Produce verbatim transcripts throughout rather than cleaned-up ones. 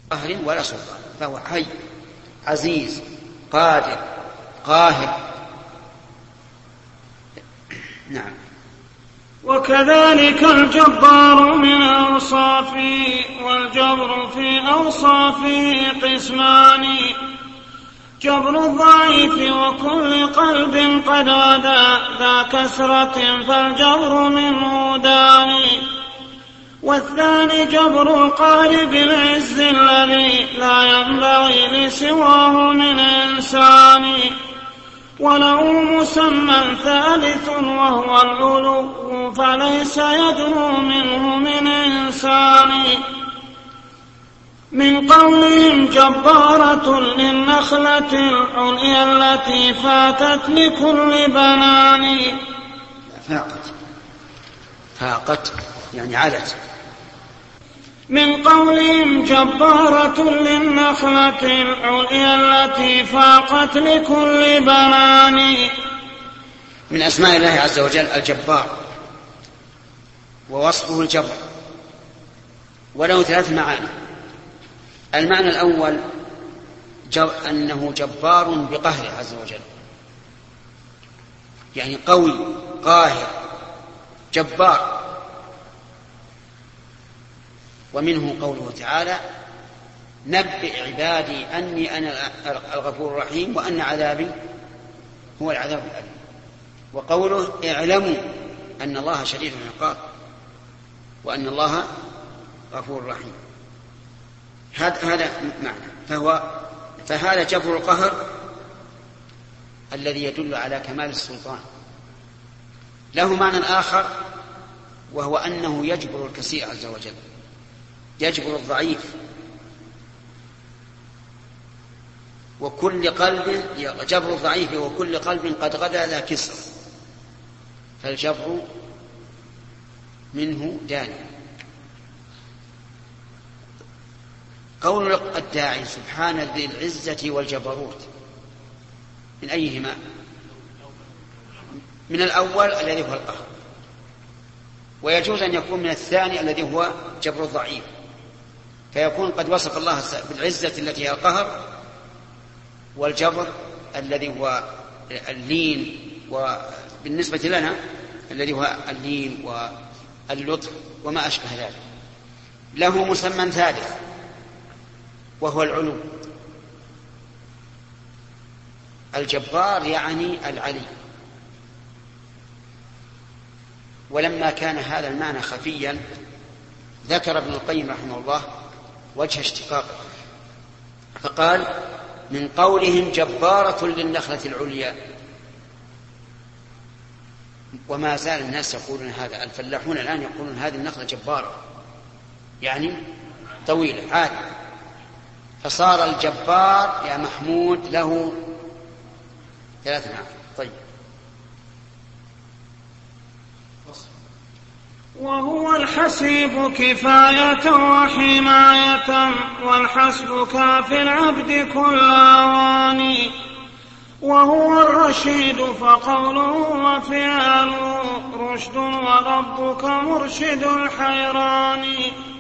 قهر ولا سلطان، فهو حي عزيز قادر قاهر. نعم. وكذلك الجبار من أوصافه، والجبر في أوصافه قسمان: جبر الضعيف وكل قلب قد غدا ذا كسرة فالجبر منه داني، والثاني جبر القالب العز الذي لا ينبغي لسواه من إنسان، وله مسمى ثالث وهو العلو فليس يدنو منه من إنسان. من قولهم جبارة للنخلة العليا التي فاتت لكل بنان. فاقت فاقت يعني علت. من قولهم جبارة للنخلة العليا التي فاقت لكل بنان. من أسماء الله عز وجل الجبار، ووصفه الجبر، وله ثلاث معاني. المعنى الأول جب أنه جبار بقهره عز وجل، يعني قوي قاهر جبار. ومنه قوله تعالى: نبئ عبادي أني أنا الغفور الرحيم وأن عذابي هو العذاب الأليم. وقوله: اعلموا أن الله شديد العقاب وأن الله غفور رحيم. هذا معنى. فهو فهذا جبر القهر الذي يدل على كمال السلطان. له معنى آخر، وهو أنه يجبر الكثير عز وجل، يجبر الضعيف. وكل قلب جبر الضعيف وكل قلب قد غدا ذا كسر فالجبر منه داني. قول الداعي سبحان ذي العزة والجبروت، من أيهما؟ من الأول الذي هو القهر، ويجوز أن يكون من الثاني الذي هو جبر الضعيف، فيكون قد وصف الله بالعزة التي هي القهر، والجبر الذي هو اللين، وبالنسبة لنا الذي هو اللين واللطف وما أشبه ذلك. له مسمى ثالث وهو العلو. الجبار يعني العلي. ولما كان هذا المعنى خفيا ذكر ابن القيم رحمه الله وجه اشتقاقه فقال: من قولهم جبارة للنخلة العليا. وما زال الناس يقولون هذا، الفلاحون الآن يقولون هذه النخلة جبارة، يعني طويلة عالية. فصار الجبار يا محمود له ثلاث معاني. طيب. وهو الحسيب كفاية وحماية، والحسب كافي العبد كل أواني. وهو الرشيد فقوله وفعله رشد، وربك مرشد الحيران.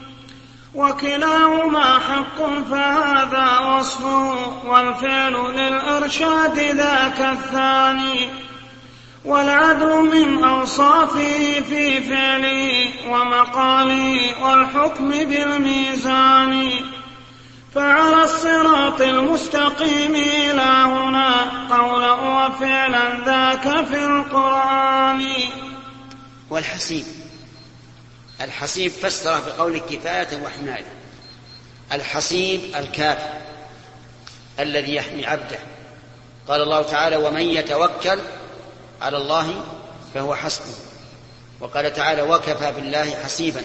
وكلاهما حق فهذا وصفه، والفعل للإرشاد ذاك الثاني. والعدل من أوصافه في فعله ومقاله والحكم بالميزان. فعلى الصراط المستقيم إلى هنا قولا وفعلا ذاك في القرآن. والحسيب، الحسيب فسره بقول كفاية وحماية. الحسيب الكافي الذي يحمي عبده. قال الله تعالى: ومن يتوكل على الله فهو حسبه. وقال تعالى: وكفى بالله حسيبا.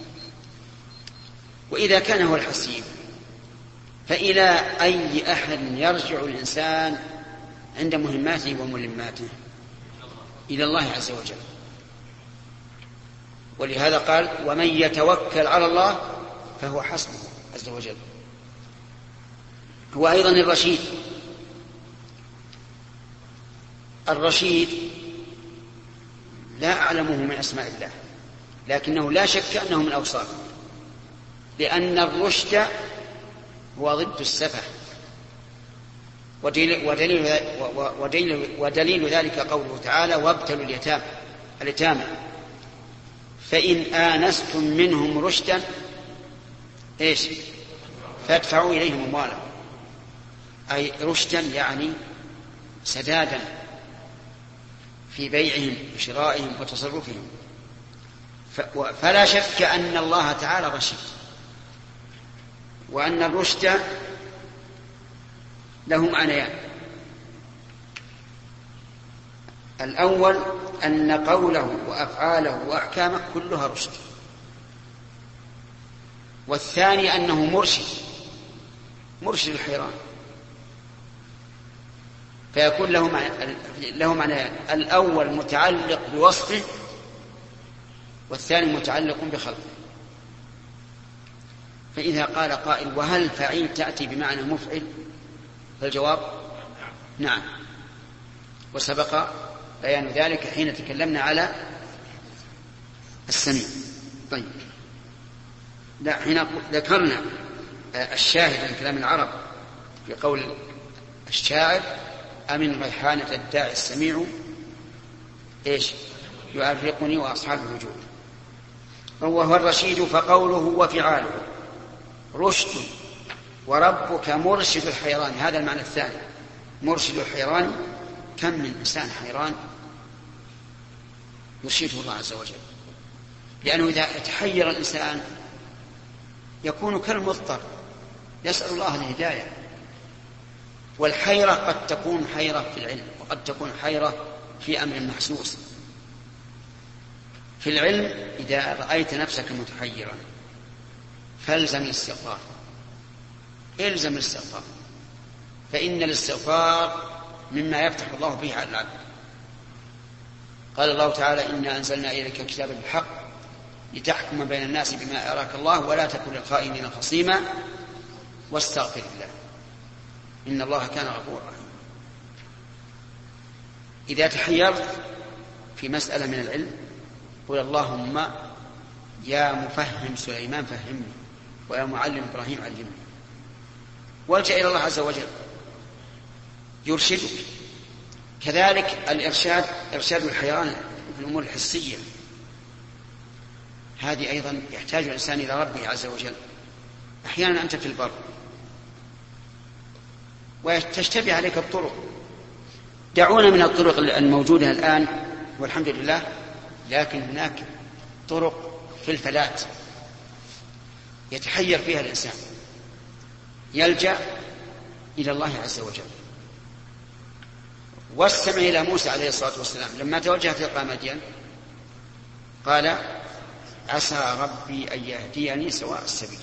وإذا كان هو الحسيب فإلى أي أحد يرجع الإنسان عند مهماته وملماته؟ إلى الله عز وجل. ولهذا قال: ومن يتوكل على الله فهو حسبه عز وجل. هو أيضا الرشيد. الرشيد لا أعلمه من أسماء الله، لكنه لا شك أنه من أوصافه، لأن الرشد هو ضد السفه. ودليل, ودليل, ودليل, ودليل ذلك قوله تعالى وابتلوا اليتامى اليتامى فإن آنستم منهم رشدا إيش فادفعوا إليهم أموالهم، أي رشدا يعني سدادا في بيعهم وشرائهم وتصرفهم. فلا شك أن الله تعالى رشيد، وأن الرشد له معنيان. الأول أن قوله وأفعاله وأحكامه كلها رشد، والثاني أنه مرشد مرشد الحيران، فيكون له معنى له معنيان، الأول متعلق بوصفه والثاني متعلق بخلقه. فإذا قال قائل وهل فعيل تأتي بمعنى مفعل؟ فالجواب نعم، وسبق بيان ذلك حين تكلمنا على السميع. طيب، لا حين ذكرنا الشاهد من كلام العرب في قول الشاعر أمن ريحانة الداعي السميع إيش يعرقني وأصحاب الوجود. وهو الرشيد فقوله وفعاله رشد، وربك مرشد الحيران، هذا المعنى الثاني، مرشد الحيران. كم من إنسان حيران يرشده الله عز وجل، لأنه إذا تحير الإنسان يكون كالمضطر يسأل الله الهداية. والحيرة قد تكون حيرة في العلم، وقد تكون حيرة في أمر محسوس. في العلم إذا رأيت نفسك متحيرا فالزم الاستغفار، الزم الاستغفار، فإن الاستغفار مما يفتح الله به على العبد. قال الله تعالى إنا أنزلنا إليك كتابا بالحق لتحكم بين الناس بما أراك الله ولا تكن للخائنين خصيما واستغفر الله إن الله كان غفورا رحيما. إذا تحيرت في مسألة من العلم قل اللهم يا مفهم سليمان فهمني ويا معلم إبراهيم علمني، والجأ إلى الله عز وجل يرشدك. كذلك الإرشاد، إرشاد الحيران في الأمور الحسية، هذه أيضا يحتاج الإنسان إلى ربه عز وجل. أحيانا أنت في البر وتشتبه عليك الطرق، دعونا من الطرق الموجودة الآن والحمد لله، لكن هناك طرق في الفلات يتحير فيها الإنسان، يلجأ إلى الله عز وجل. واستمع إلى موسى عليه الصلاة والسلام لما توجه تلقى مدين قال عسى ربي أن يهديني سواء السبيل،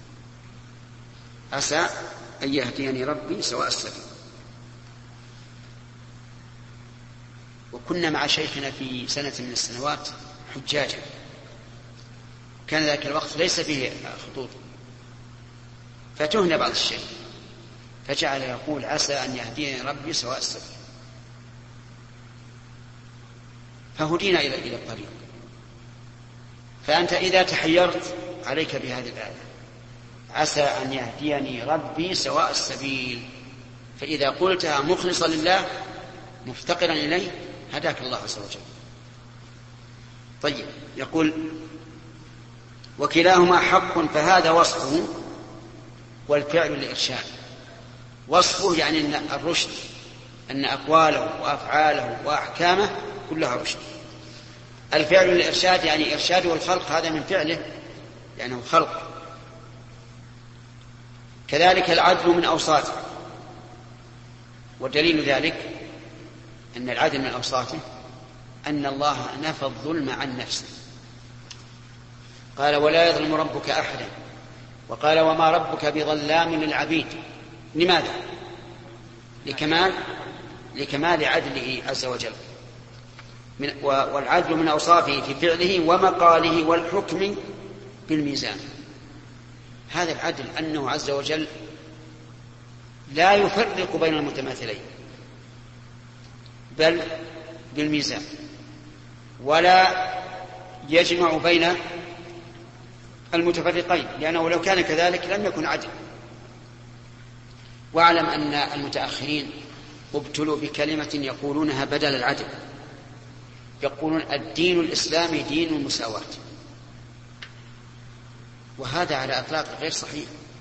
عسى أن يهديني ربي سواء السبيل. وكنا مع شيخنا في سنة من السنوات حجاجا، كان ذلك الوقت ليس فيه خطوط، فتهنا بعض الشيء فجعل يقول عسى أن يهديني ربي سواء السبيل، فهدينا إلى إلى الطريق. فأنت إذا تحيرت عليك بهذه الآية عسى أن يهديني ربي سواء السبيل، فإذا قلتها مخلصا لله مفتقرا إليه هداك الله عز وجل. طيب، يقول وكلاهما حق فهذا وصفه والفعل للإرشاد. وصفه يعني أن الرشد أن أقواله وأفعاله وأحكامه كلها رشد. الفعل للإرشاد يعني إرشاده الخلق، هذا من فعله لأنه خلق. كذلك العدل من أوصافه، ودليل ذلك أن العدل من أوصافه أن الله نفى الظلم عن نفسه، قال ولا يظلم ربك أحدا، وقال وما ربك بظلام للعبيد. لماذا؟ لكمال لكمال عدله عز وجل. من والعدل من أوصافه في فعله ومقاله والحكم بالميزان. هذا العدل أنه عز وجل لا يفرق بين المتماثلين بل بالميزان، ولا يجمع بين المتفرقين، لأنه لو كان كذلك لم يكن عدل. واعلم أن المتأخرين ابتلوا بكلمة يقولونها بدل العدل، يقولون الدين الإسلامي دين المساواة، وهذا على إطلاق غير صحيح.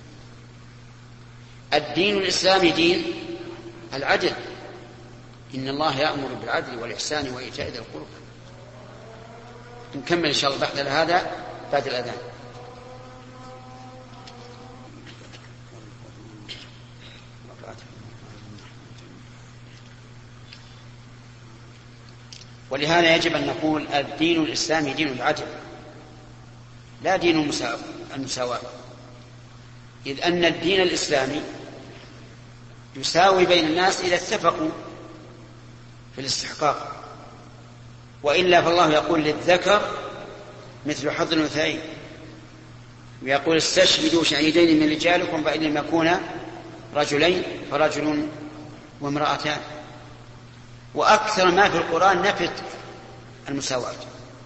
الدين الإسلامي دين العدل، إن الله يأمر بالعدل والإحسان وإيتاء ذي القربى. نكمل إن شاء الله بعد هذا بعد الأذان. ولهذا يجب أن نقول الدين الإسلامي دين العدل لا دين المساواة، إذ أن الدين الإسلامي يساوي بين الناس إذا اتفقوا في الاستحقاق، وإلا فالله يقول للذكر مثل حظ الأنثيين، ويقول استشهدوا شهيدين من رجالكم فإن لم يكونا رجلين فرجل وامرأتان. وأكثر ما في القرآن نفت المساواة،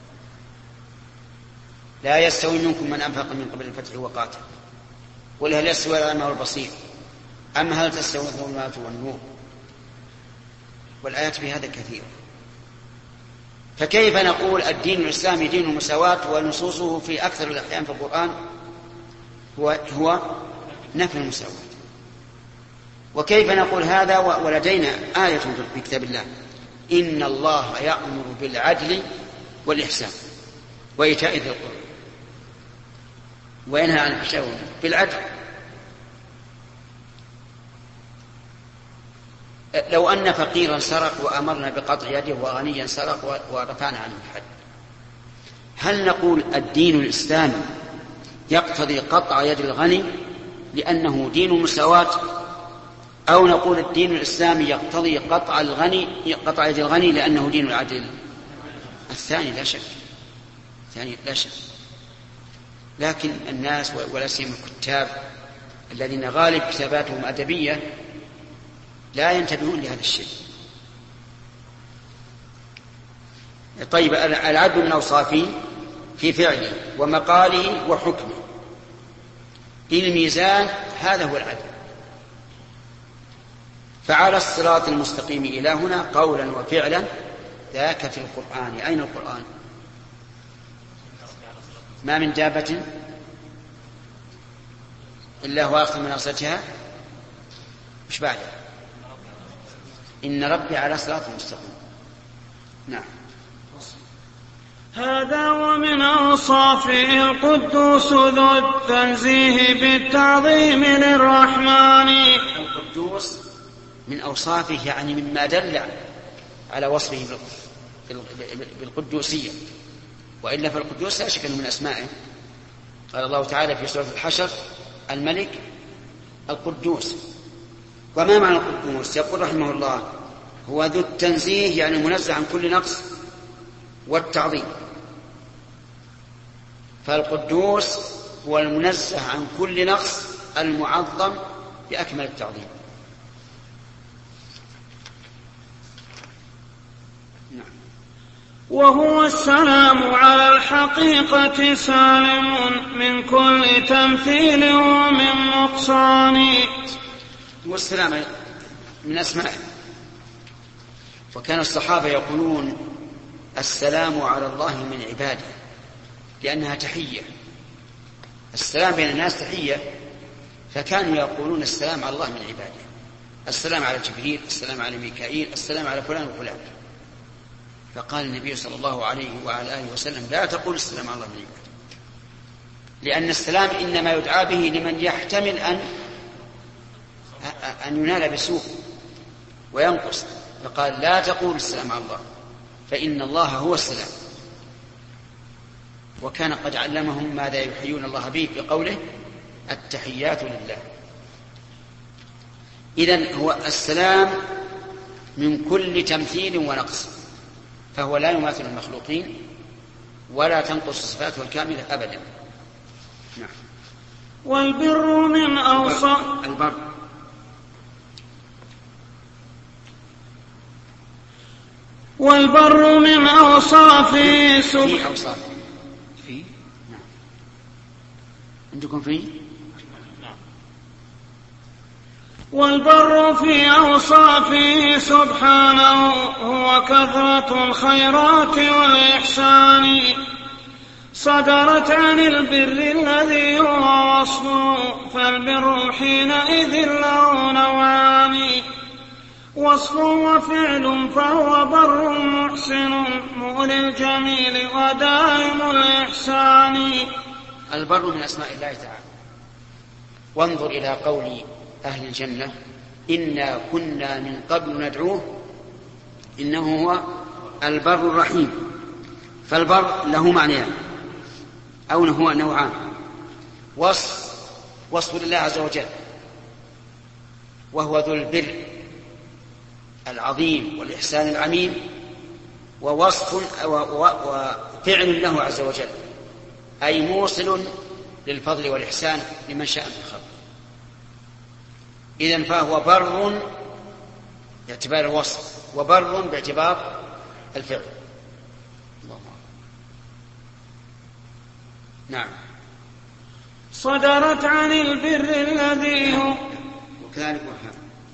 لا يستوي منكم من أنفق من قبل الفتح وقاتل قل هل يستوي الأعمى والبصير أم هل تستوي الظلمات والنور، والآيات في هذا كثيرة. فكيف نقول الدين الإسلامي دين المساواة ونصوصه في أكثر الأحيان في القرآن هو, هو نفي المساواة؟ وكيف نقول هذا ولدينا آية في كتاب الله إن الله يأمر بالعدل والإحسان وإيتاء ذي القربى وينهى عن الفحشاء والمنكر بالعدل. لو أن فقيرا سرق وأمرنا بقطع يده وغنيا سرق ورفعنا عنه الحد، هل نقول الدين الإسلامي يقتضي قطع يد الغني لأنه دين المساواة، أو نقول الدين الإسلامي يقتضي قطع الغني قطع يد الغني لأنه دين العدل؟ الثاني لا شك، الثاني لا شك. لكن الناس ولا سيما الكتاب الذين غالب كتاباتهم أدبية لا ينتبهون لهذا الشيء. طيب العدل من أوصافه في فعله ومقاله وحكمه، الميزان هذا هو العدل. فعلى الصراط المستقيم إلى هنا قولا وفعلا ذاك في القرآن. أين القرآن؟ ما من دابة إلا هو آخذ من ناصيتها، مش بعدها إن ربي على صراط مستقيم. نعم. هذا ومن أوصافه القدوس ذو التنزيه بالتعظيم للرحمن. القدوس من أوصافه يعني مما دل على وصفه بالقدوسية، وإلا فالقدوس لا شك أنه من أسمائه. قال الله تعالى في سورة الحشر الملك القدوس. وما معنى القدوس؟ يقول رحمه الله هو ذو التنزيه يعني منزه عن كل نقص والتعظيم. فالقدوس هو المنزه عن كل نقص المعظم بأكمل التعظيم. نعم. وهو السلام على الحقيقة سالم من كل تمثيل ومن نقصان. والسلام من أسمائه، وكان الصحابة يقولون السلام على الله من عباده لأنها تحية، السلام بين الناس تحية، فكانوا يقولون السلام على الله من عباده، السلام على جبريل، السلام على ميكائيل، السلام على فلان وفلان. فقال النبي صلى الله عليه وعلى آله وسلم لا تقول السلام على الله من عباده، لأن السلام إنما يدعى به لمن يحتمل أن أن ينال بسوء وينقص، فقال لا تقول السلام على الله فإن الله هو السلام. وكان قد علمهم ماذا يحيون الله به بقوله التحيات لله. إذن هو السلام من كل تمثيل ونقص، فهو لا يماثل المخلوقين ولا تنقص صفاته الكاملة أبدا. نعم. والبر من أوصاف البر والبر من أوصافه في أوصافه في نعم. عندكم في والبر في أوصافه سبحانه هو كثرة الخيرات والإحسان. صدرت عن البر الذي هو وصفه، فالبر حينئذ له نوعان: وصف وفعل، فهو بر محسن مؤلي الجميل ودائم الإحسان. البر من أسماء الله تعالى. وانظر إلى قول أهل الجنة: إنا كنا من قبل ندعوه إنه هو البر الرحيم. فالبر له معنيان أو هو نوعان: وصف وصف لله عز وجل وهو ذو البر العظيم والإحسان العميم، ووصف وفعل له عز وجل، أي موصل للفضل والإحسان لمن شاء من الخلق. إذن فهو بر باعتبار الوصف وبر باعتبار الفعل. نعم. صدرت عن البر الذي هو وكذلك وهاب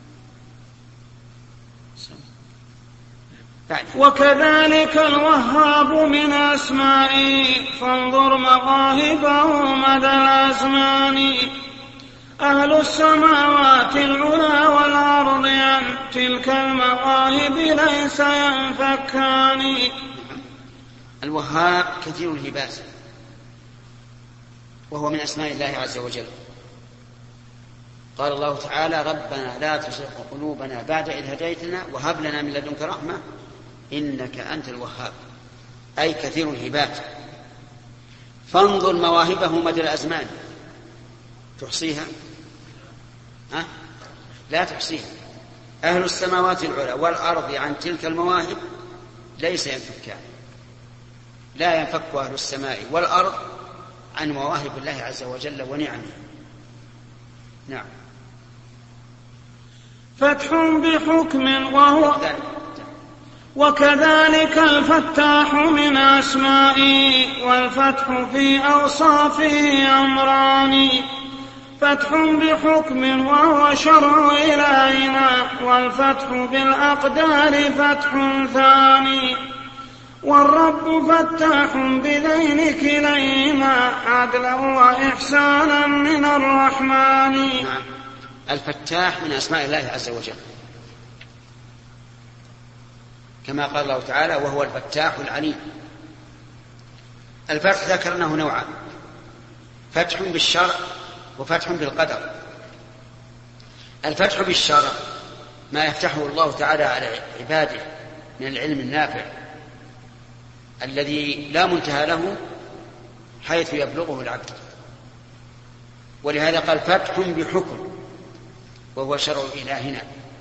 وكذلك الوهاب من أسمائه، فانظر مواهبه مدى الأزمان. أهل السماوات العلى والأرض عن تلك المواهب ليس ينفكان. الوهاب كثير الهبات، وهو من أسماء الله عز وجل. قال الله تعالى: ربنا لا تزغ قلوبنا بعد إذ هديتنا وهب لنا من لدنك رحمة إنك أنت الوهاب، أي كثير الهبات. فانظر مواهبه مدى الأزمان، تحصيها؟ أه؟ لا تحصيها. أهل السماوات العلى والأرض عن تلك المواهب ليس ينفكان، لا ينفك أهل السماء والأرض عن مواهب الله عز وجل ونعمه. نعم. فتح بحكم وهو وكذلك الفتاح من أسمائه، والفتح في أوصافه أمران: فتح بحكم وهو شرع إلهنا، والفتح بالأقدار فتح ثاني. والرب فتاح بذين كليهما عدلا وإحسانا من الرحمن. نعم. الفتاح من أسماء الله عز وجل، كما قال الله تعالى: وهو الفتاح العليم. الفتح ذكرناه نوعا: فتح بالشرع وفتح بالقدر. الفتح بالشرع ما يفتحه الله تعالى على عباده من العلم النافع الذي لا منتهى له حيث يبلغه العبد، ولهذا قال: فتح بحكم وهو شرع إلهنا.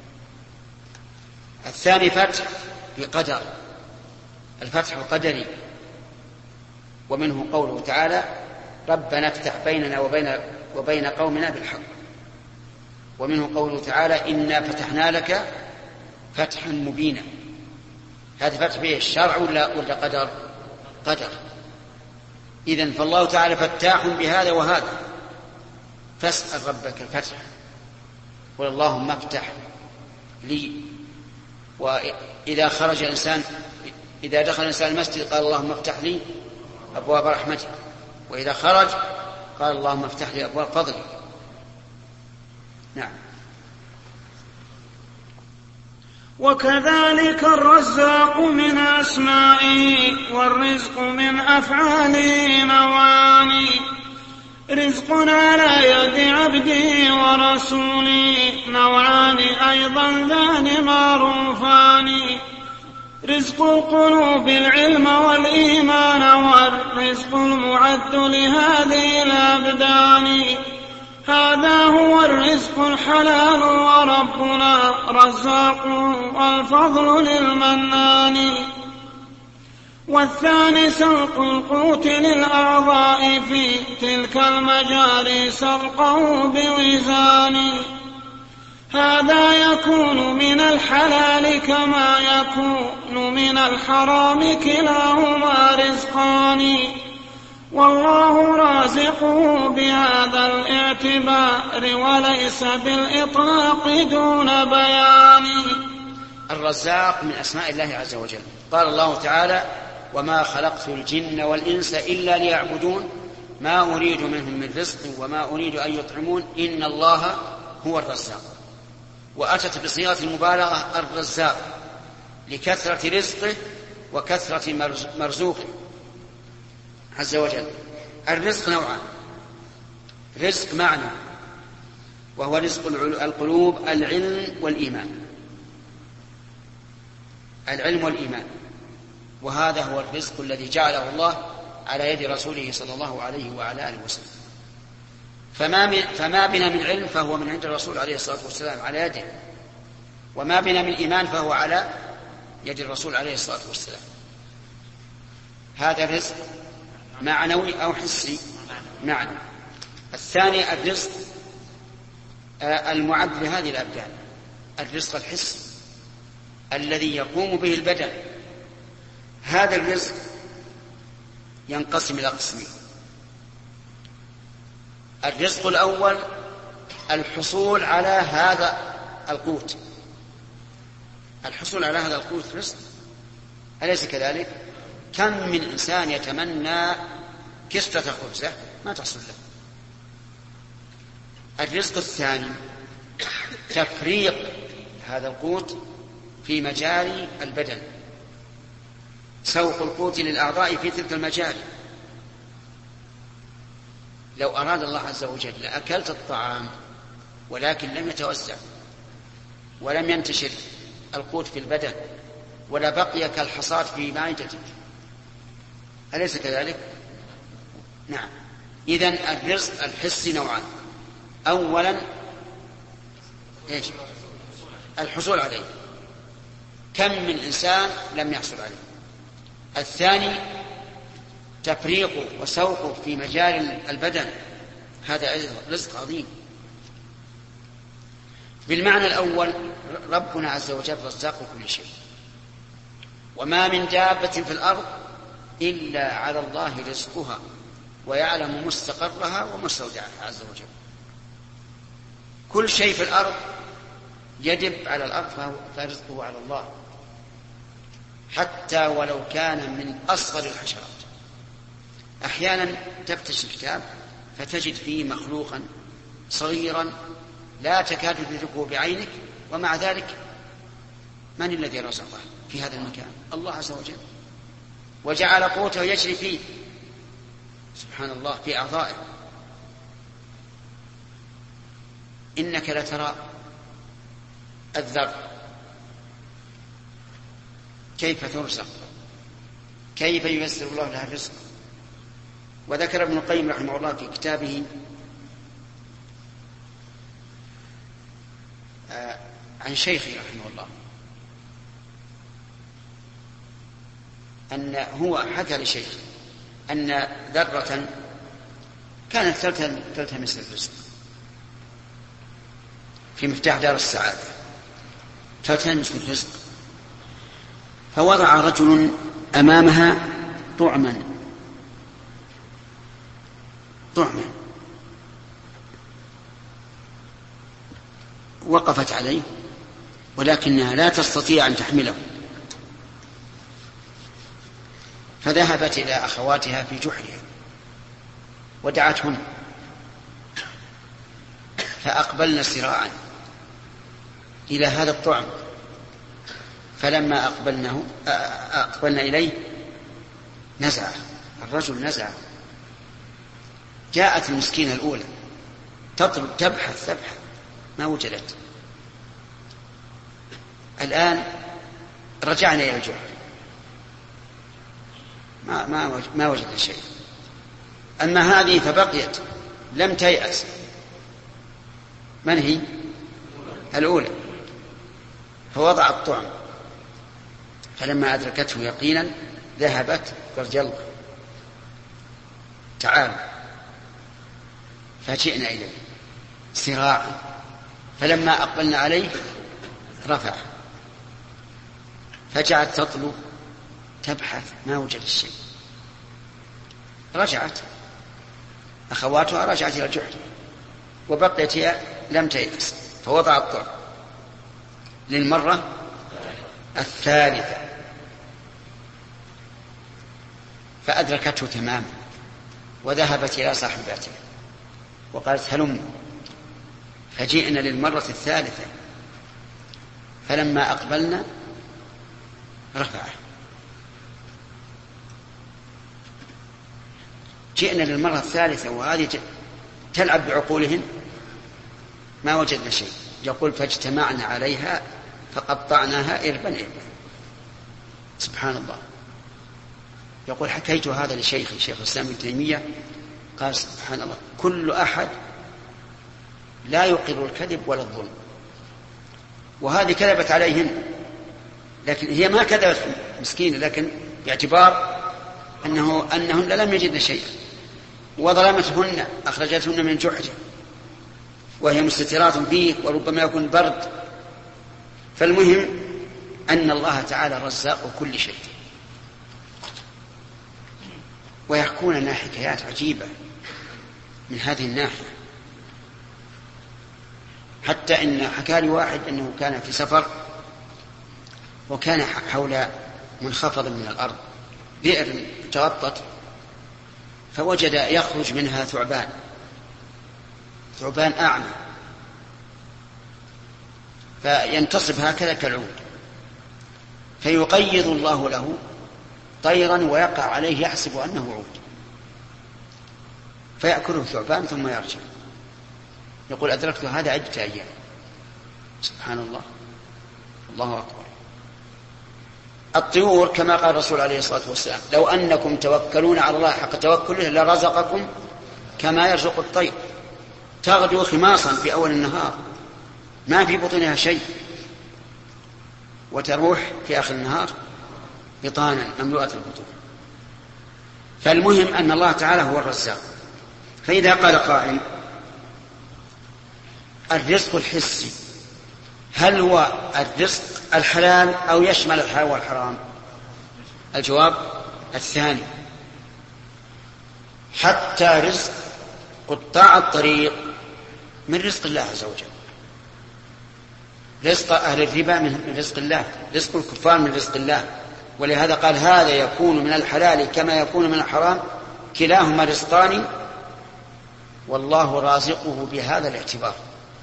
الثاني فتح بقدر، الفتح القدري، ومنه قوله تعالى: ربنا افتح بيننا وبين, وبين قومنا بالحق. ومنه قوله تعالى: إنا فتحنا لك فتحا مبينا. هذا فتح به الشرع ولا, ولا قدر؟ قدر. إذن فالله تعالى فتاح بهذا وهذا، فاسأل ربك الفتح، قل اللهم افتح لي. وإذا خرج الإنسان إذا دخل الإنسان المسجد قال: اللهم افتح لي أبواب رحمتك. وإذا خرج قال: اللهم افتح لي أبواب فضلك. نعم. وكذلك الرزاق من أسمائه، والرزق من أفعاله نوعان: رزق على يد عبده ورسوله نوعان أيضا ذان معروفان: رزق القلوب العلم والإيمان، والرزق المعد لهذه الأبدان. هذا هو الرزق الحلال، وربنا رزاق والفضل للمنان. والثاني سلق القوت للأعضاء في تلك المجاري سلقه بوزان. هذا يكون من الحلال كما يكون من الحرام، كلاهما رزقان. والله رازقه بهذا الاعتبار وليس بالإطلاق دون بيان. الرزاق من أسماء الله عز وجل. قال الله تعالى: وما خلقت الجن والإنس إلا ليعبدون ما أريد منهم من رزق وما أريد أن يطعمون إن الله هو الرزاق. وأتت بصيغة المبالغة الرزاق لكثرة رزقه وكثرة مرزوقه عز وجل. الرزق نوعان: رزق معنى وهو رزق القلوب، العلم والإيمان، العلم والإيمان، وهذا هو الرزق الذي جعله الله على يد رسوله صلى الله عليه وعلى آله وسلم. فما, من فما بنا من علم فهو من عند الرسول عليه الصلاة والسلام على يده، وما بنا من إيمان فهو على يد الرسول عليه الصلاة والسلام. هذا الرزق معنوي أو حسي؟ معنى. الثاني الرزق المعد لهذه الأبدان، الرزق الحسي الذي يقوم به البدن. هذا الرزق ينقسم إلى قسمين: الرزق الأول الحصول على هذا القوت، الحصول على هذا القوت رزق، أليس كذلك؟ كم من إنسان يتمنى كسرة خبزة ما تحصل له. الرزق الثاني تفريق هذا القوت في مجاري البدن، سوق القوت للأعضاء في تلك المجاري. لو أراد الله عز وجل لأكلت الطعام ولكن لم يتوزع ولم ينتشر القوت في البدن ولا بقي كالحصاد في معدتك، أليس كذلك؟ نعم. إذن الرزق الحسي نوعان: أولا إيش؟ الحصول عليه، كم من إنسان لم يحصل عليه. الثاني تفريقه وسوقه في مجال البدن، هذا رزق عظيم. بالمعنى الأول ربنا عز وجل رزاق كل شيء، وما من دابة في الأرض إلا على الله رزقها ويعلم مستقرها ومستودعها عز وجل. كل شيء في الأرض يدب على الأرض فرزقه على الله، حتى ولو كان من أصغر الحشرات. أحيانا تفتش الكتاب فتجد فيه مخلوقا صغيرا لا تكاد تدركه بعينك، ومع ذلك من الذي رزقه في هذا المكان؟ الله عز وجل، وجعل قوته يجري فيه سبحان الله في أعضائه. إنك لترى الذر كيف ترزق، كيف ييسر الله لها الرزق. وذكر ابن القيم رحمه الله في كتابه عن شيخه رحمه الله أن هو حكى لشيخ أن ذرة كانت تلتمس الرزق في مفتاح دار السعادة، تلتمس الرزق، فوضع رجل أمامها طعما طعما وقفت عليه ولكنها لا تستطيع أن تحمله، فذهبت إلى أخواتها في جحرها ودعتهن فأقبلن سراعا إلى هذا الطعم، فلما أقبلنه أقبلنا إليه نزع الرجل نزع. جاءت المسكينة الأولى تطلب تبحث تبحث ما وجدت. الآن رجعنا إلى الجحر ما, ما, ما وجد شيء. أما هذه فبقيت لم تيأس. من هي الأولى؟ فوضع الطعم، فلما أدركته يقينا ذهبت فرجل تعال، فجئنا إليه سراعا، فلما أقبلنا عليه رفع، فجعلت تطلب تبحث ما وجد الشيء. رجعت أخواتها رجعت إلى الجحر وبقيت هي لم تيأس فوضع الطعم للمرة الثالثة فأدركته تماما وذهبت إلى صاحبته وقالت هلم، فجئنا للمرة الثالثة فلما أقبلنا رفعه. جئنا للمرة الثالثة وهذه تلعب بعقولهن ما وجدنا شيء. يقول فاجتمعنا عليها فقطعناها إربا إربا. سبحان الله. يقول حكيت هذا لشيخي شيخ الإسلام ابن تيمية قال سبحان الله كل أحد لا يقر الكذب ولا الظلم، وهذه كذبت عليهن لكن هي ما كذبت مسكينة، لكن باعتبار أنه أنهن لم يجدن شيئا وظلمتهن أخرجتهن من جحر وهي مستترات فيه وربما يكون برد. فالمهم أن الله تعالى رزاق كل شيء. ويحكون لنا حكايات عجيبة من هذه الناحية، حتى إن حكى لي واحد أنه كان في سفر وكان حول منخفض من الأرض بئر تغطت فوجد يخرج منها ثعبان ثعبان أعمى فينتصب هكذا كالعود، فيقيض الله له طيرا ويقع عليه يحسب أنه عود فيأكله الثعبان ثم يرجع. يقول أدركت هذا عدة أيام. سبحان الله. الله أكبر. الطيور كما قال الرسول عليه الصلاة والسلام لو أنكم توكلون على الله حق توكله لرزقكم كما يرزق الطير تغدو خماصا في أول النهار ما في بطنها شيء وتروح في آخر النهار بطانا مملوءة البطون. فالمهم أن الله تعالى هو الرزاق. فإذا قال قائل الرزق الحسي هل هو الرزق الحلال أو يشمل الحلال والحرام؟ الجواب الثاني. حتى رزق قطاع الطريق من رزق الله عز وجل، رزق أهل الربا من رزق الله، رزق الكفار من رزق الله. ولهذا قال هذا يكون من الحلال كما يكون من الحرام كلاهما رزقان والله رازقه بهذا الاعتبار،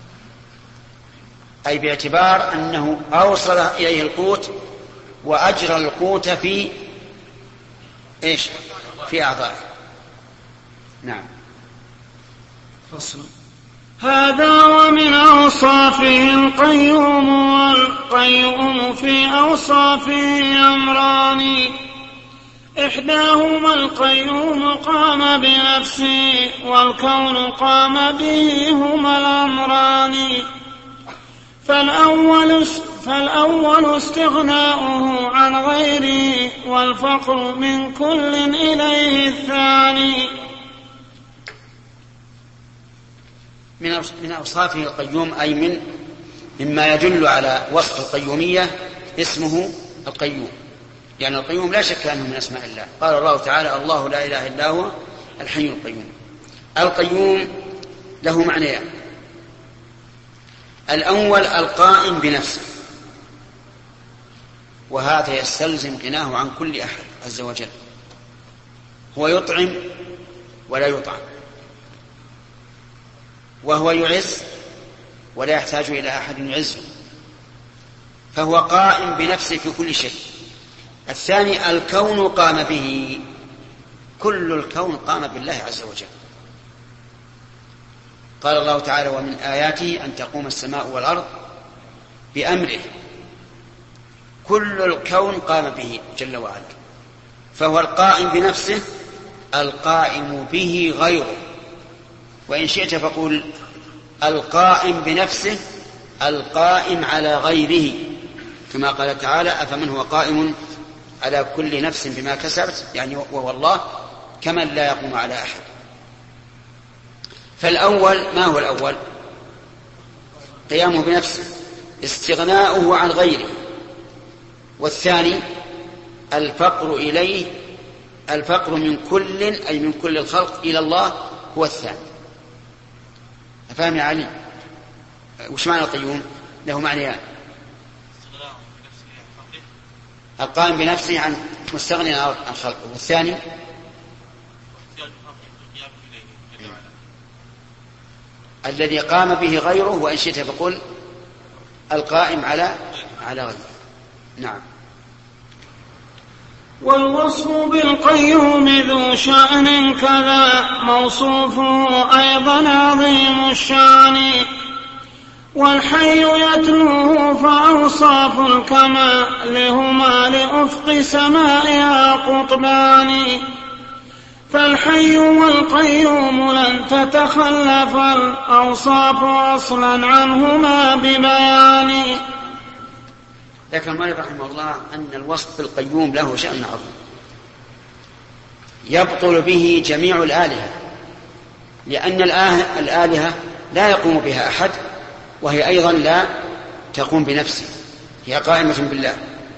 أي باعتبار أنه أوصل إليه القوت وأجرى القوت في إيش؟ في أعضائه. نعم. فصل. هذا ومن أوصافه القيوم، والقيوم في أوصافه أمران إحداهما القيوم قام بنفسه والكون قام به هما الأمران. فالأول, فالأول استغناؤه عن غيره والفقر من كل إليه الثاني. من أوصافه القيوم أي من مما يدل على وصف القيومية اسمه القيوم، يعني القيوم لا شك أنه من أسماء الله. قال الله تعالى الله لا إله إلا هو الحي القيوم. القيوم له معنيان. الأول القائم بنفسه، وهذا يستلزم غناه عن كل أحد عز وجل. هو يطعم ولا يطعم، وهو يعز ولا يحتاج إلى أحد يعزه، فهو قائم بنفسه في كل شيء. الثاني الكون قام به، كل الكون قام بالله عز وجل. قال الله تعالى ومن آياته أن تقوم السماء والأرض بأمره، كل الكون قام به جل وعلا. فهو القائم بنفسه القائم به غيره، وإن شئت فقول القائم بنفسه القائم على غيره، كما قال تعالى أفمن هو قائم على كل نفس بما كسبت، يعني وهو الله كمن لا يقوم على أحد. فالأول ما هو الأول؟ قيامه بنفسه استغناؤه عن غيره. والثاني الفقر إليه الفقر من كل أي من كل الخلق إلى الله هو الثاني. فهم يا علي؟ وش معنى القيوم؟ له معنيان يعني. القائم بنفسه عن مستغني عن خلقه، والثاني الذي قام به غيره، وإن شئت فقل القائم على على غيره. نعم. والوصف بالقيوم ذو شأن كذا موصوفه أيضا عظيم الشان، والحي يتلوه فأوصاف الكمال هما لأفق سمائها قطبان، فالحي والقيوم لن تتخلف الأوصاف أصلا عنهما ببيان. لكن المؤلف رحمه الله أن الوصف بالقيوم له شأن عظيم يبطل به جميع الآلهة، لأن الآلهة لا يقوم بها أحد، وهي أيضا لا تقوم بنفسه، هي قائمة بالله.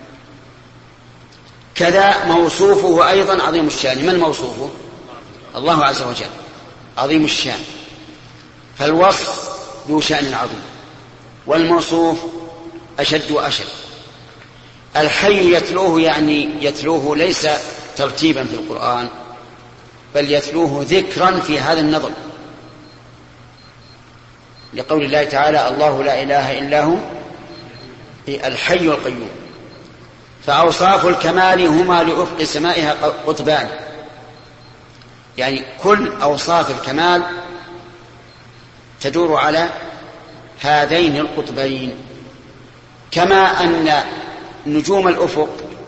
كذا موصوفه أيضا عظيم الشان. من موصوفه؟ الله عز وجل عظيم الشان، فالوصف ذو شأن عظيم، والموصوف أشد وأشد. الحي يتلوه يعني يتلوه ليس ترتيبا في القرآن، بل يتلوه ذكرا في هذا النظم، لقول الله تعالى الله لا إله إلا هو الحي القيوم. فأوصاف الكمال هما لأفق سمائها قطبان، يعني كل أوصاف الكمال تدور على هذين القطبين، كما أن نجوم الأفق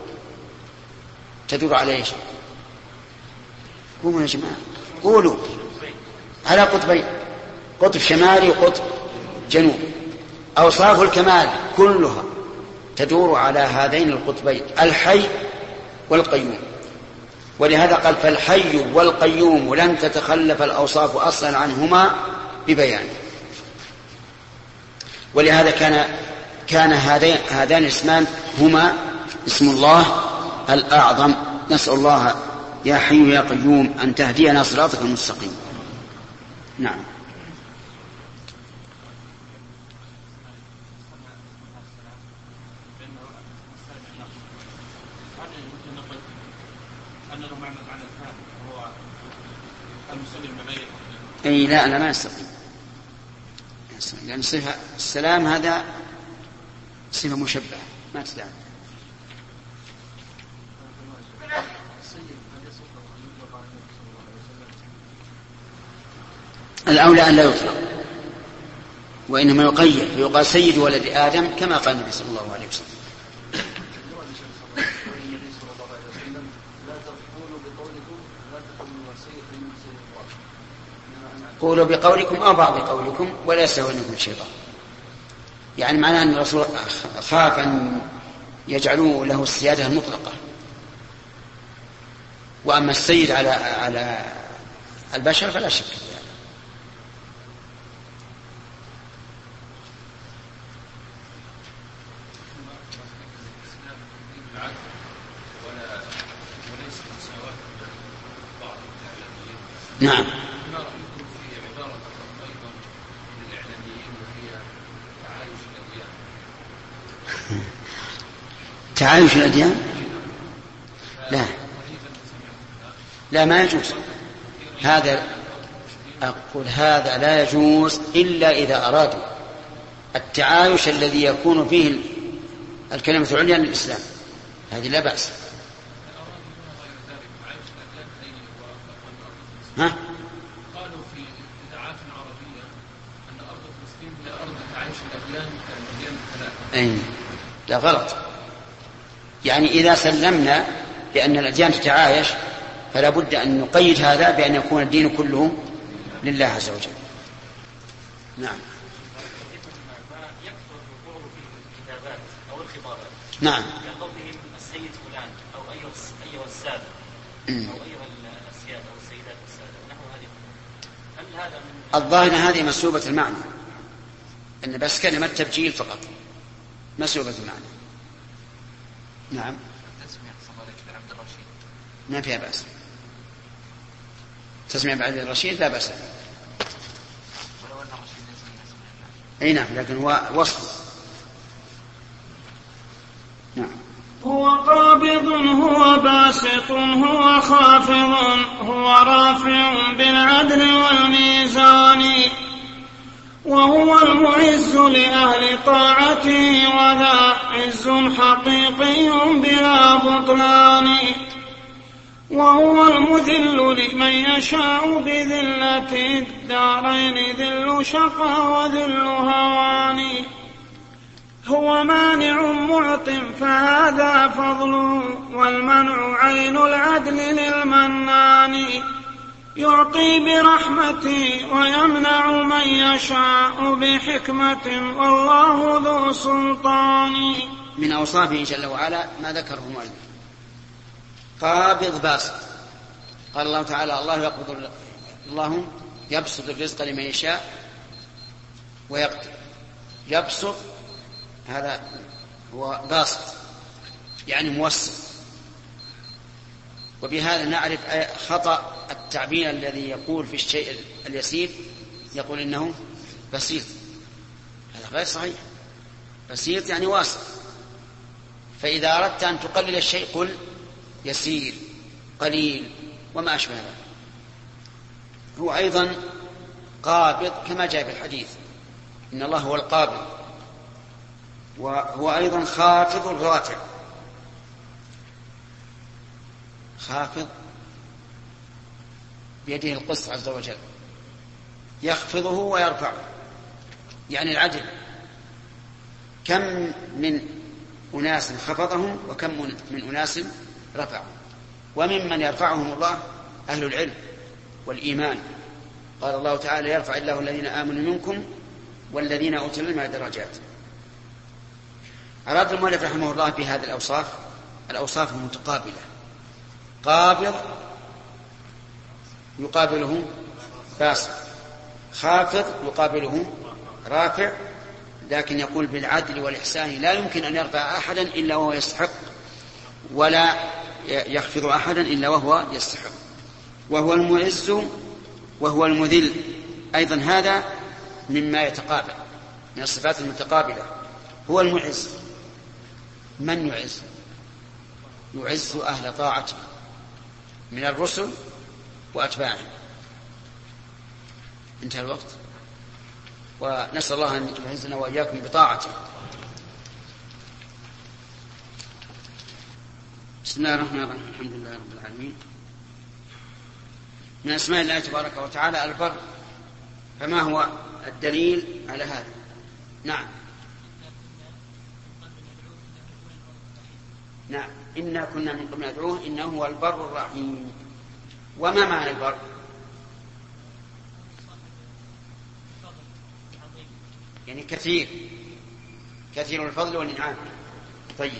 تدور على ايش؟ قولوا يا جماعة، قولوا. على قطبين، قطب شمالي وقطب جنوب. أوصاف الكمال كلها تدور على هذين القطبين الحي والقيوم. ولهذا قال فالحي والقيوم لن تتخلف الأوصاف أصلا عنهما ببيان. ولهذا كان كان هذين هذان الاسمان هما اسم الله الأعظم. نسأل الله يا حي يا قيوم أن تهدينا صراطك المستقيم. نعم. أي لا، أنا ما أستقيم، لأن صفة السلام هذا صفة مشبهة ما تدعم. الأولى أن لا يطلق، وإنما يقيد فيقال سيد ولد آدم كما قال النبي صلى الله عليه وسلم. قولوا بقولكم أو بعض قولكم ولا يستهونكم الشيطان. يعني معناه أن الرسول خاف أن يجعلوا له السيادة المطلقة. وأما السيد على على البشر فلا شك في ذلك. نعم. تعايش الأديان؟ لا لا، ما يجوز هذا. أقول هذا لا يجوز إلا إذا أرادوا التعايش الذي يكون فيه الكلمة العليا للإسلام، هذه لا بأس. ها؟ قالوا في إذاعات عربية أن أرض فلسطين هي أرض تعايش الأديان كالأديان الثلاثة. أي لا، غلط. يعني إذا سلمنا بأن الأديان تتعايش فلا بد أن نقيد هذا بأن يكون الدين كله لله عز وجل. نعم. نعم. كقولهم السيد فلان أو أيها السادة أو أيها السيادة أو السيدات السادة نحو هذه. هل هذا من الظاهر هذه مسلوبة المعنى، أن بس كلمة تبجيل فقط مسلوبة المعنى. نعم. ما فيها بأس. تسمية بعد الرشيد لا بأس. أي نعم، لكن هو وصف. نعم. هو قابض هو باسط هو خافض هو رافع بالعدل والميزان، وهو المعز لأهل طاعته وذا عز حقيقي بلا بطلان، وهو المذل لمن يشاء بذلة الدارين ذل شقى وذل هوان، هو مانع معط فهذا فضل والمنع عين العدل للمنان، يعطي برحمته ويمنع من يشاء بحكمة والله ذو سلطان. من أوصافه جل وعلا ما ذكره المؤلف قابض باسط. قال الله تعالى الله يقبض الله يبسط الرزق لمن يشاء ويقدر. يبسط هذا هو باسط يعني موسع. وبهذا نعرف خطأ التعبير الذي يقول في الشيء اليسير يقول إنه بسيط. هذا غير صحيح. بسيط يعني واسع. فإذا أردت أن تقلل الشيء قل يسير قليل وما أشبه ذلك. هو أيضا قابض كما جاء في الحديث إن الله هو القابض، وهو أيضا خافض الرافع. خافض بيده القسط عز وجل يخفضه ويرفعه يعني العدل. كم من أناس خفضهم وكم من أناس رفعهم. وممن يرفعهم الله أهل العلم والإيمان. قال الله تعالى يرفع الله الذين آمنوا منكم والذين أوتوا العلم درجات. أراد المؤلف رحمه الله بهذه الأوصاف الأوصاف المتقابلة. قابض يقابله باسط، خافض يقابله رافع، لكن يقول بالعدل والإحسان لا يمكن أن يرفع أحدا إلا وهو يستحق ولا يخفض أحدا إلا وهو يستحق. وهو المعز وهو المذل أيضا هذا مما يتقابل من الصفات المتقابلة. هو المعز. من يعز؟ يعز أهل طاعته من الرسل وأتباعهم. انتهى الوقت، ونسأل الله أن يعزنا وإياكم بطاعته. بسم الله الرحمن الرحيم. الحمد لله رب العالمين. من أسماء الله تبارك وتعالى البر. فما هو الدليل على هذا؟ نعم نعم إنا كنا من قبل ندعوه إنه هو البر الرحيم. وما معنى البر؟ يعني كثير كثير الفضل والإنعام. طيب،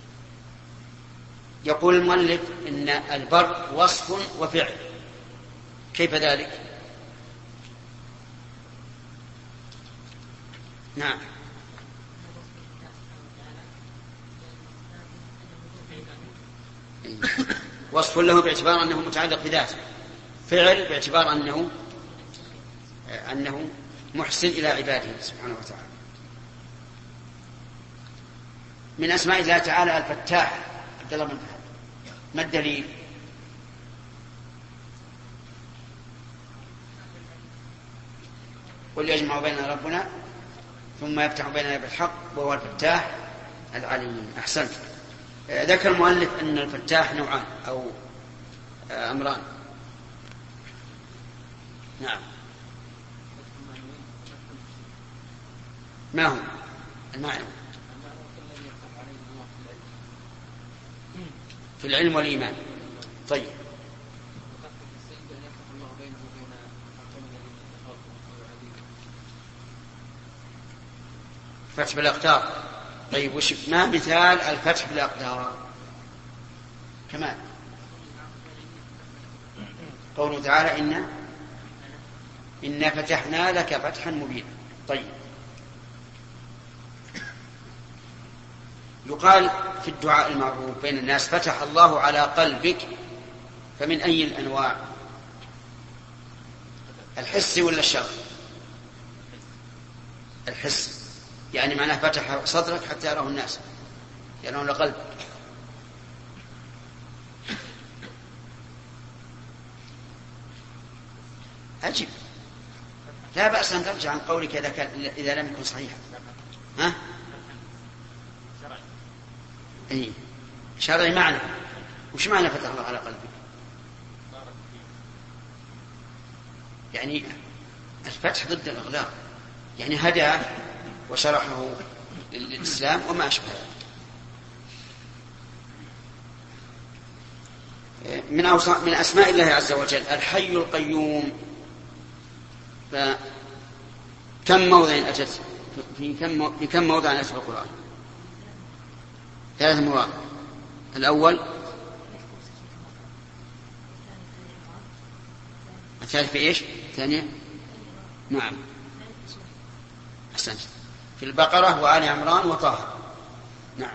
يقول المؤلف إن البر وصف وفعل، كيف ذلك؟ نعم وصف له باعتبار أنه متعلق بذاته، فعل باعتبار أنه أنه محسن إلى عباده سبحانه وتعالى. من أسماء الله تعالى الفتاح. عبد الله بن فهد، ما الدليل؟ قل يجمع بيننا ربنا ثم يفتح بيننا بالحق وهو الفتاح العليم. أحسنت. ذكر المؤلف أن الفتاح نوعان أو أمران. نعم، ما هو المعنى؟ في العلم والإيمان. طيب، فتح بالأقدار. طيب، وش ما مثال الفتح بالأقدار؟ كمان قوله تعالى إن إنا فتحنا لك فتحا مبينا. طيب، يقال في الدعاء المعروف بين الناس فتح الله على قلبك، فمن أي الأنواع؟ الحسي ولا الشرعي؟ الحسي، يعني معناه فتح صدرك حتى يراه الناس، يرون قلبك. عجيب. لا بأس أن ترجع عن قولك إذا, كان إذا لم يكن صحيحا. ها؟ إيه؟ شرعي معنى. وش معنى فتح الله على قلبك؟ يعني الفتح ضد الإغلاق، يعني هداه وشرحه للإسلام وما أشبه. من أوصاف من أسماء الله عز وجل الحي القيوم. فكم موضع أتت في كم في كم موضع أتت في القرآن؟ ثلاث مواضع. الأول الثالث في إيش؟ الثانية نعم أحسنت، في البقرة وآل عمران وطه. نعم.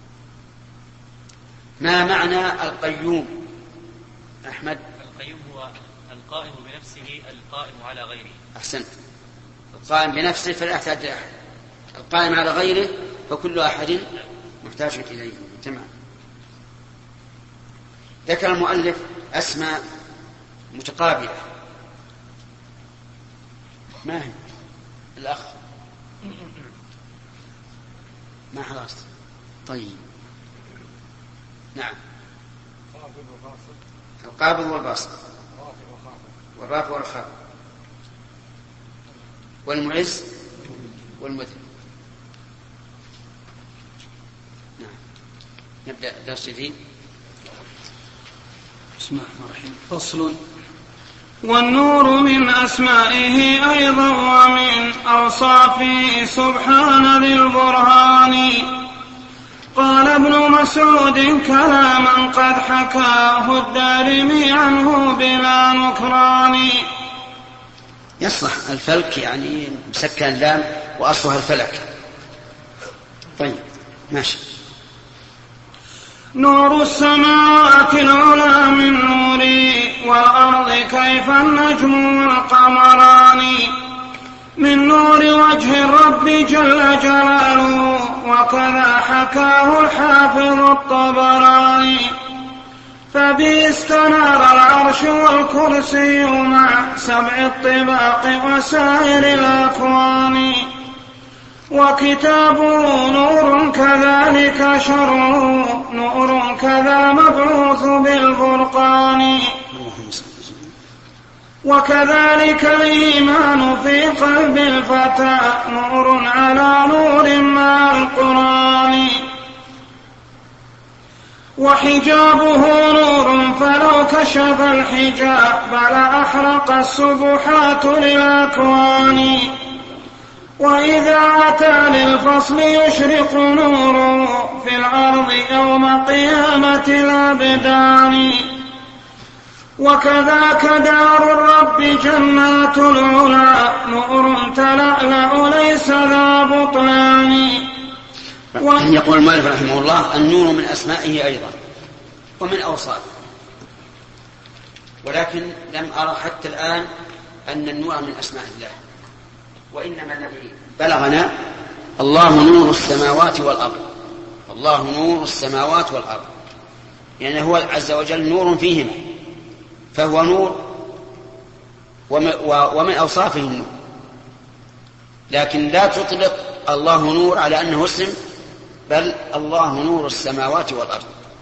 ما معنى القيوم أحمد؟ القيوم هو القائم بنفسه القائم على غيره. أحسنت. القائم بنفسه فلا يحتاج لأحد، القائم على غيره فكل أحد محتاج إليه. تمام. ذكر المؤلف أسماء متقابلة. ما هي؟ الأخ ما خلاص. طيب نعم. القابض والباسط والرافع والخافض والمعز والمذل. نعم. نبدأ درس جديد. بسم الله الرحمن الرحيم. فصل. والنور من أسمائه أيضا ومن أوصافه سبحان ذي البرهان. قال ابن مسعود كلاما قد حكاه الدارمي عنه بلا نكران. يصلح الفلك يعني مسكن لام وأصلها الفلك. طيب ماشي. نور السماوات العلى من نوري والأرض كيف النجم والقمران. من نور وجه الرب جل جلاله وكذا حكاه الحافظ الطبراني. فبه استنار العرش والكرسي مع سبع الطباق وسائر الأكوان. وكتابه نور كذلك شرعه نور كذا مبعوث بالفرقان. وكذلك الإيمان في قلب الفتى نور على نور مع القرآن. وحجابه نور فلو كشف الحجاب لأحرق السبحات للأكوان. وإذا أتى للفصل يشرق نوره في الأرض يوم قيامة الأبدان. وكذاك دار الرب جنات العلا نور تلألأ ليس ذا بطلان. يقول المؤلف رحمه الله النور من أسمائه أيضا ومن أوصافه، ولكن لم أرى حتى الآن أن النور من أسماء الله، وإنما الذي بلغنا الله نور السماوات والأرض. الله نور السماوات والأرض يعني هو عز وجل نور فيهما، فهو نور ومن أوصافه النور، لكن لا تطلق الله نور على أنه اسم، بل الله نور السماوات والأرض.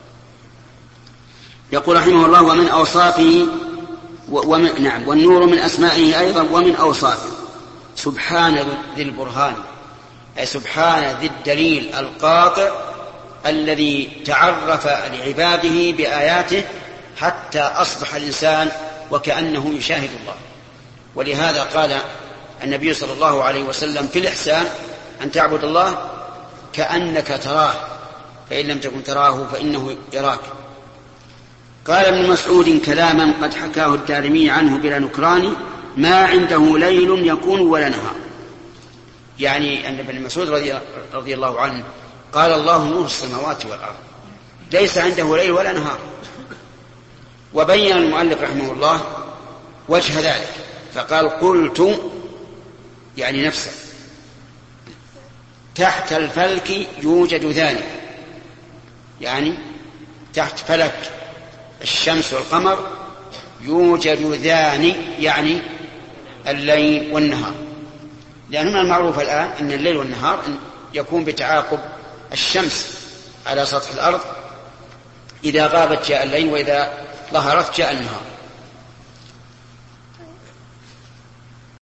يقول رحمه الله ومن أوصافه ومن نعم والنور من أسمائه أيضا ومن أوصافه سبحان ذي البرهان، أي سبحان ذي الدليل القاطع الذي تعرف لعباده بآياته حتى أصبح الإنسان وكأنه يشاهد الله. ولهذا قال النبي صلى الله عليه وسلم في الإحسان أن تعبد الله كأنك تراه فإن لم تكن تراه فإنه يراك. قال ابن مسعود كلاما قد حكاه الدارمي عنه بلا نكران ما عنده ليل يكون ولا نهار. يعني أن ابن مسعود رضي, رضي الله عنه قال الله نور السماوات والأرض ليس عنده ليل ولا نهار. وبين المؤلف رحمه الله وجه ذلك فقال قلت يعني نفسه تحت الفلك يوجد ذلك، يعني تحت فلك الشمس والقمر يوجد ذان يعني الليل والنهار، لأن من المعروف الآن أن الليل والنهار يكون بتعاقب الشمس على سطح الأرض، إذا غابت جاء الليل وإذا ظهرت جاء النهار.